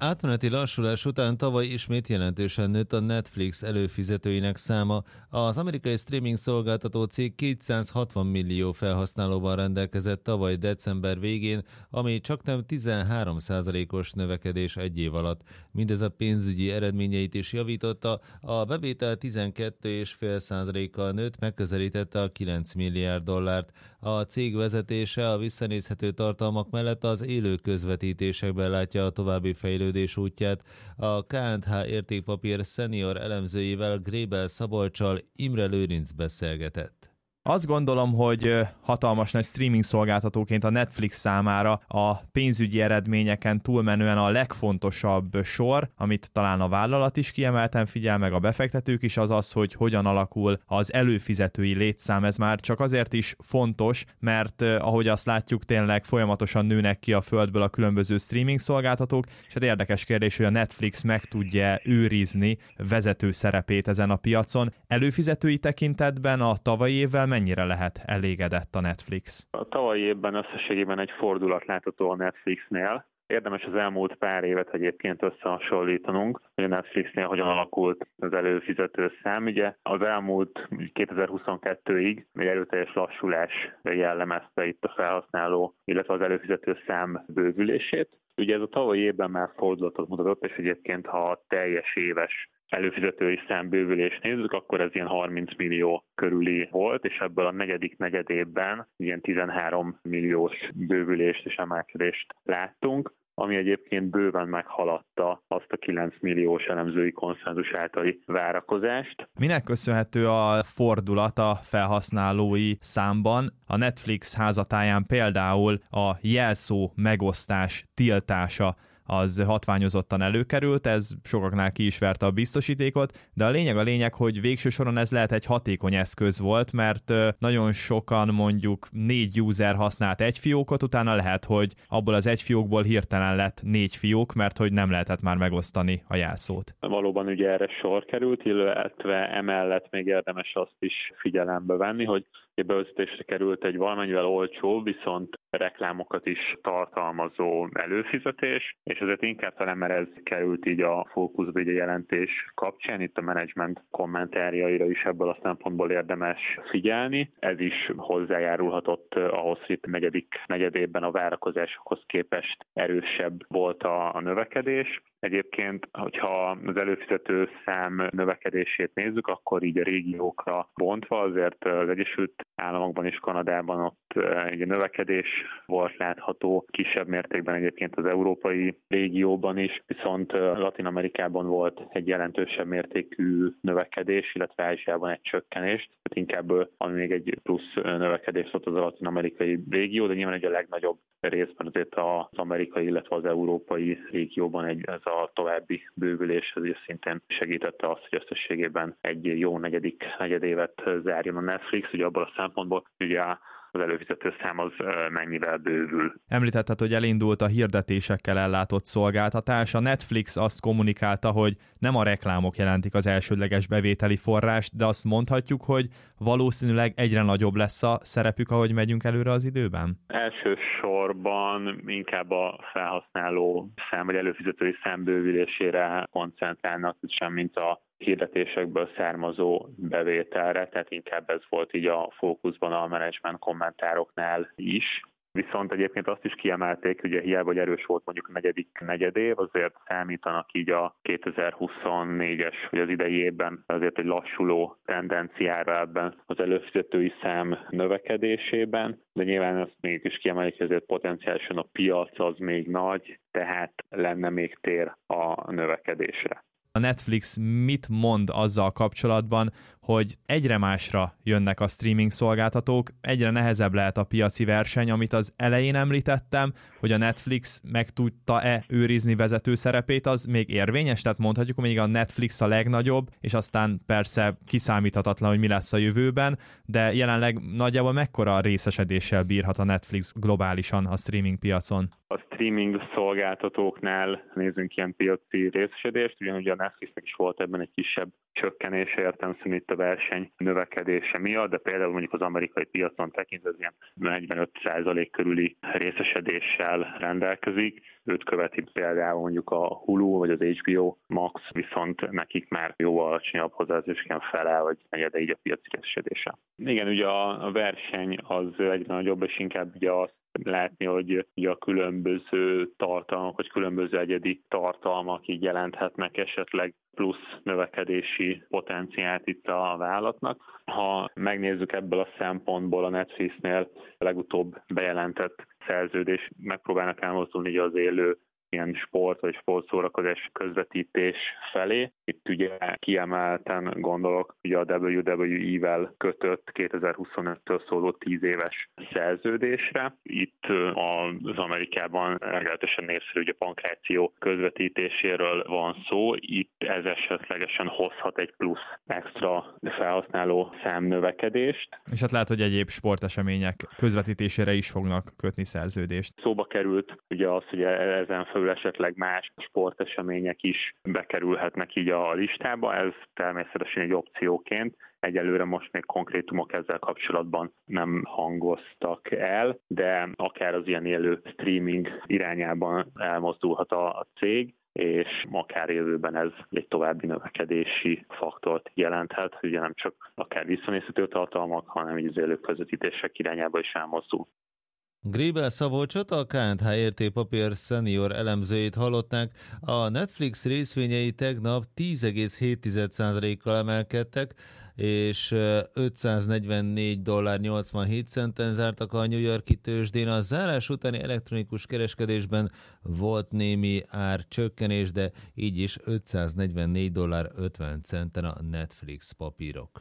Átmeneti lassulás után tavaly ismét jelentősen nőtt a Netflix előfizetőinek száma. Az amerikai streaming szolgáltató cég 260 millió felhasználóval rendelkezett tavaly december végén, ami csaknem 13%-os növekedés egy év alatt. Mindez a pénzügyi eredményeit is javította, a bevétel 12,5%-kal nőtt, megközelítette a 9 milliárd dollárt. A cég vezetése a visszanézhető tartalmak mellett az élő közvetítésekben látja a további fejlődés útját. A K&H értékpapír senior elemzőjével, Grébel Szabolccsal Imre Lőrinc beszélgetett. Azt gondolom, hogy hatalmas nagy streaming szolgáltatóként a Netflix számára a pénzügyi eredményeken túlmenően a legfontosabb sor, amit talán a vállalat is kiemelten figyel, meg a befektetők is, az az, hogy hogyan alakul az előfizetői létszám. Ez már csak azért is fontos, mert ahogy azt látjuk, tényleg folyamatosan nőnek ki a földből a különböző streaming szolgáltatók, és hát érdekes kérdés, hogy a Netflix meg tudja őrizni vezető szerepét ezen a piacon. Előfizetői tekintetben a tavalyi évvel mennyire lehet elégedett a Netflix? A tavalyi évben összességében egy fordulat látható a Netflixnél. Érdemes az elmúlt pár évet egyébként összehasonlítanunk, hogy a Netflixnél hogyan alakult az előfizető szám. Ugye az elmúlt 2022-ig egy erőteljes lassulás jellemezte itt a felhasználó, illetve az előfizető szám bővülését. Ugye ez a tavalyi évben már fordulatot mutatott, és egyébként ha a teljes éves előfizetői számbővülést nézzük, akkor ez ilyen 30 millió körüli volt, és ebből a negyedik negyedévben ilyen 13 milliós bővülést és emelkedést láttunk, ami egyébként bőven meghaladta azt a 9 milliós elemzői konszenzus általi várakozást. Minek köszönhető a fordulat a felhasználói számban? A Netflix házatáján például a jelszó megosztás tiltása az hatványozottan előkerült, ez sokaknál ki is verte a biztosítékot, de a lényeg, hogy végső soron ez lehet egy hatékony eszköz volt, mert nagyon sokan mondjuk 4 user használt egy fiókot, utána lehet, hogy abból az egy fiókból hirtelen lett 4 fiók, mert hogy nem lehetett már megosztani a jelszót. Valóban ugye erre sor került, illetve emellett még érdemes azt is figyelembe venni, hogy bevezetésre került egy valamennyivel olcsó, viszont reklámokat is tartalmazó előfizetés, és ezért inkább talán, mert ez került így a fókuszba így a jelentés kapcsán, itt a menedzsment kommentárjaira is ebből a szempontból érdemes figyelni. Ez is hozzájárulhatott ahhoz, hogy itt negyedik negyedében a várakozásokhoz képest erősebb volt a növekedés. Egyébként, hogyha az előfizető szám növekedését nézzük, akkor így a régiókra bontva, azért az Egyesült Államokban és Kanadában ott egy növekedés volt látható, kisebb mértékben egyébként az európai régióban is, viszont Latin-Amerikában volt egy jelentősebb mértékű növekedés, illetve Ázsiában egy csökkenés, tehát inkább ami még egy plusz növekedés volt az a latin-amerikai régió, de nyilván egy a legnagyobb részben azért az amerikai, illetve az európai régióban ez a további bővülés, ez szintén segítette azt, hogy összességében egy jó negyedévet zárjon a Netflix, ugye abból a szempontból, ugye az előfizető szám az mennyivel bővül. Említetted, hogy elindult a hirdetésekkel ellátott szolgáltatás. A Netflix azt kommunikálta, hogy nem a reklámok jelentik az elsődleges bevételi forrást, de azt mondhatjuk, hogy valószínűleg egyre nagyobb lesz a szerepük, ahogy megyünk előre az időben? Elsősorban inkább a felhasználó szám, vagy előfizetői szám bővülésére koncentrálnak, semmint a hirdetésekből származó bevételre, tehát inkább ez volt így a fókuszban a menedzsment kommentároknál is. Viszont egyébként azt is kiemelték, hogy hiába hogy erős volt mondjuk a negyedik negyedév, azért számítanak így a 2024-es, vagy az idei évben azért egy lassuló tendenciára ebben az előfizetői szám növekedésében, de nyilván ezt mégis kiemelik, hogy azért potenciálisan a piac az még nagy, tehát lenne még tér a növekedésre. A Netflix mit mond azzal kapcsolatban, hogy egyre másra jönnek a streaming szolgáltatók, egyre nehezebb lehet a piaci verseny, amit az elején említettem, hogy a Netflix meg tudta-e őrizni vezető szerepét, az még érvényes? Tehát mondhatjuk, hogy még a Netflix a legnagyobb, és aztán persze kiszámíthatatlan, hogy mi lesz a jövőben, de jelenleg nagyjából mekkora részesedéssel bírhat a Netflix globálisan a streaming piacon? A streaming szolgáltatóknál nézzünk ilyen piaci részesedést, ugyanúgy a Netflixnek is volt ebben egy kisebb csökkenése, értelemszerűen itt a verseny növekedése miatt, de például mondjuk az amerikai piacon tekintve az ilyen 45% körüli részesedéssel rendelkezik. Őt követi például mondjuk a Hulu vagy az HBO Max, viszont nekik már jóval alacsonyabb hozzáférésként fele vagy negyede így a piaci részesedése. Igen, ugye a verseny az egyre nagyobb, és inkább ugye azt látni, hogy ugye a különböző tartalmak, vagy különböző egyedi tartalmak így jelenthetnek esetleg plusz növekedési potenciált itt a vállalatnak. Ha megnézzük ebből a szempontból a Netflixnél legutóbb bejelentett szerződés, megpróbálnak elmozdulni az élő ilyen sport vagy sportszórakozás közvetítés felé. Itt ugye kiemelten gondolok ugye a WWE-vel kötött 2025-től szóló 10 éves szerződésre. Itt az Amerikában meglehetősen népszerű ugye pankráció közvetítéséről van szó. Itt ez esetlegesen hozhat egy plusz extra felhasználó számnövekedést. És hát lehet, hogy egyéb sportesemények közvetítésére is fognak kötni szerződést. Szóba került ugye az, hogy ezen felül esetleg más sportesemények is bekerülhetnek így a listába, ez természetesen egy opcióként. Egyelőre most még konkrétumok ezzel kapcsolatban nem hangoztak el, de akár az ilyen élő streaming irányában elmozdulhat a cég, és akár jövőben ez egy további növekedési faktort jelenthet, ugye nem csak akár visszanézhető tartalmak, hanem így az élő közvetítések irányába is elmozdul. Grébel Szabolcsot, a KNH értékpapír senior elemzőjét hallották. A Netflix részvényei tegnap 10,7%-kal emelkedtek, és $544.87 zártak a New York-i tőzsdén. A zárás utáni elektronikus kereskedésben volt némi árcsökkenés, de így is $544.50 a Netflix papírok.